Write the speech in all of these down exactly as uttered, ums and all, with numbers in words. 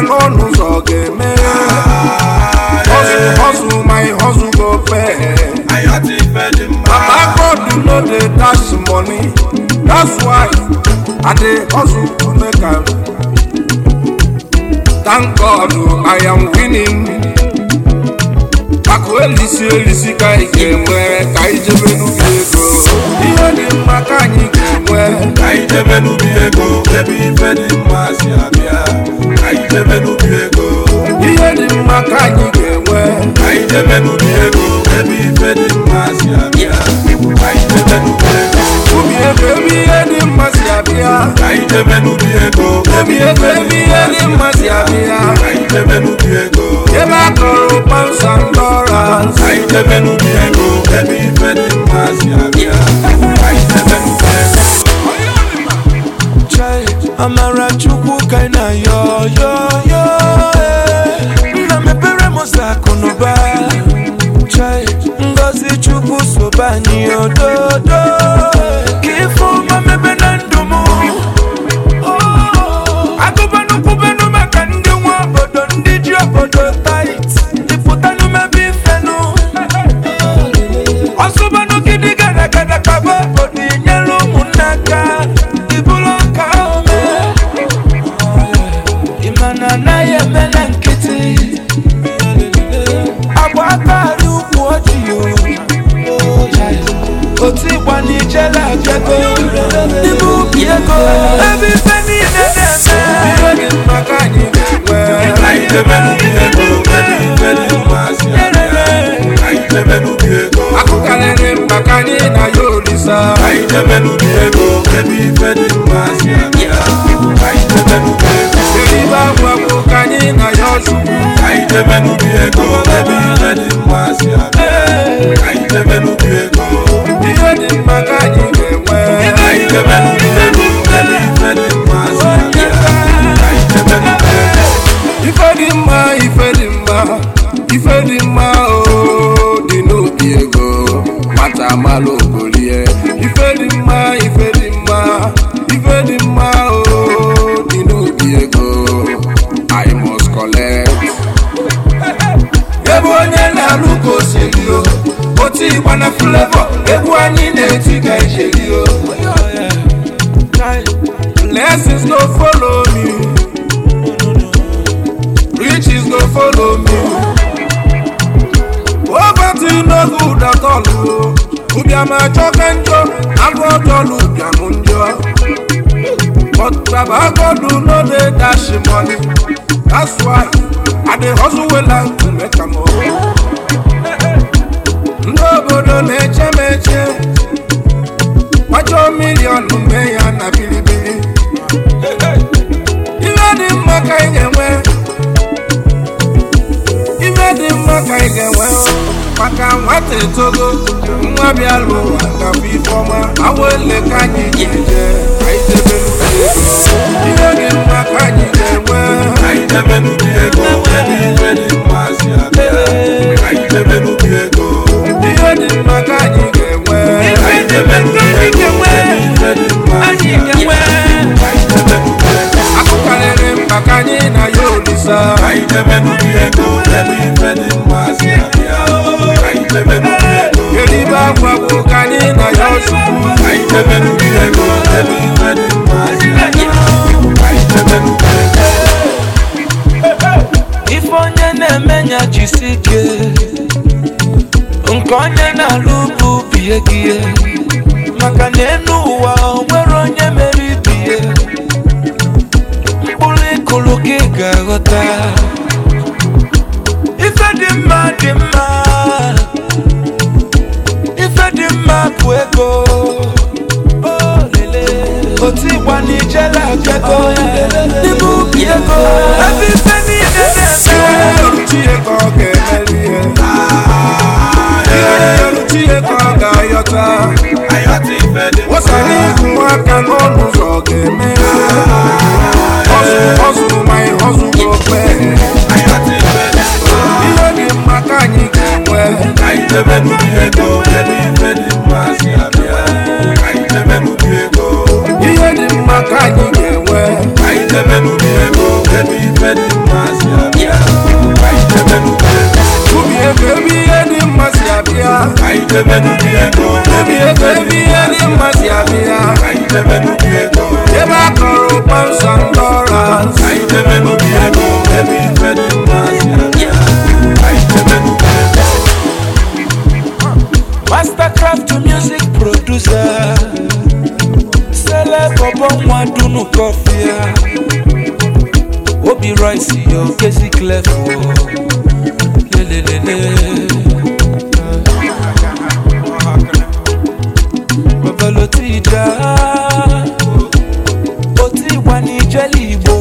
on who's okay, man. Hustle, hustle, my hustle go pay. I got it, Papa God, you know they dash money. That's why I dey hustle to make am. Thank God I am winning. Akwelisi elisi ka ikemwe ka ijebe nubiego. Ihe di mma ka anyị ga-enwe ka ijebe nubiego. Ebe ife di mma si abịa ka ijebe nubiego. Ihe di mma ka anyị ga-enwe ka ijebe nubiego. Ebe ife di mma si abịa ka ijebe nubiego. Ubiego ihe di mma si abịa ka ijebe nubiego. Ubiego ihe di mma si abịa ka ijebe nubiego. Ebe akọrọ pounds and dollars ka ijebe nubiego. Ebe ife di mma si abịa ka ijebe nubiego. Amara chukwu kaina yo yo yo na mepere mosa konoba chai ngozi chukwu sobani ododo kifo mamebe na ndumu agobanu kubenu maka ndi nwa obodo ndi ji obodo tight ifutanu mebi fenu osobanu gidi gada gada kaba odi nyelu munaka ibulonka na ye mena nkiti abata ru kuoji yo oti gbani jela jego nibu biego ebi feni nene me makani we ai te menu biego ebi feni masi ai te menu biego akukalere makani na yolisa ai te menu biego ebi feni masi ai te menu biego Iba kani na yoshu ai te menu biego ebi feni masi ai te menu biego ihe di makani gewe ai te menu biego ebi feni masi ai te menu biego ife di mma ife di mma ife di mma o di no biego mata malo golie ife di mma ife di mma ife di mma o di no biego I must collect. Ebu onye na luko selio, oti wana flavor. Ebu ani neti ka selio. Blessings go follow me, riches go follow me. Poverty no good at all. Ubiama chokenjo, agrodolu ubiamunjo. But Baba God do know they dash money. That's why I dey hustle well and to make a more. Nobody meche meche. Watch your million me and a billy billy. Even the maka ingewe. Even the maka ingewe. Maka wate togo. Mwabi alu wanga bifoma. Awele kanyi jeje. Aite belu. Even the maka ingewe. Aite belu biego. Ebi feni masi abia. Aite belu biego. Even the maka ingewe. Aite belu biego. Ebi feni masi abia. Aite belu biego. Akukalere mbakanyi na yolisa. Aite belu biego. Ebi feni masi abia. Aite belu biego. Yeliba kwa kukani na yoshu. Aite belu biego. Ebi feni masi abia. Aite belu biego. Ifonye nemenya jisike. Nkonye na lubu biyegie. Maka nenu wa weronye meribie. Mbuli kuluki gagota. Ife dimma dimma. Ife dimma kwego. Oh lele. Oti wani jela kwego. Nibu biego. Ebi feni nene. Yoruchiye koke melie. Yoruchiye koga yota. Wasani kumwaka nonu soke me. Hustle, hustle, my hustle go pay. Iyo di makanyi kewe. Aite benu biego. Ebi feni masi abia. Aite benu biego. Iyo di makanyi kewe. Aite benu biego. Ebi feni masi Kaitebenu Diego, baby, baby, any Masiabia. Kaitebenu Diego, Debako, Pansan Doras. Kaitebenu Diego, baby, baby, Masiabia. Kaitebenu Diego. Mastercraft music producer. Celeb Obon Wadunu Kofia. Obi Royce, yo, Casey Clefo. Le le le le. Babalotida. Oti wani jelibo.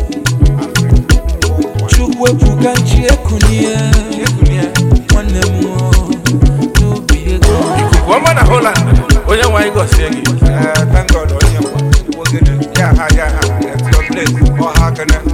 Chukwe pukanchi ekunia. One more. No be a go. Woman a Holland. Oya why go sing it? Thank God. Yeah, yeah, that's your place. Oh, how can I?